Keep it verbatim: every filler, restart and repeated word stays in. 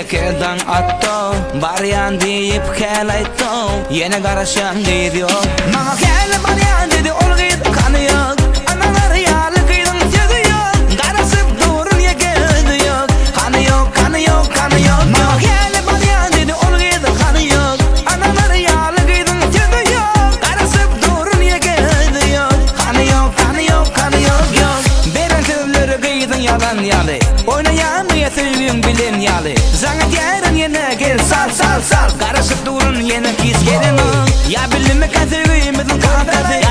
Yekedan atto baryan deyip kelayto yine karışan deydi yok Mama kele baryan dedi ol git kanı yok Analar yalı kıydın sözü yok Karasıp durun yekedi yok Kanı yok kanı yok kanı yok Mama kele baryan dedi ol git kanı yok Analar yalı kıydın sözü yok Karasıp durun yekedi yok Kanı yok kanı yok kanı yok yok Beren sözleri kıydın yalan yalı Oynayamaya sevgin bilin yalı Zangat yarın yine gel sal sal sal Karışıp durun yine kis gelin o Ya bilin mi kan sevgimizin kafesi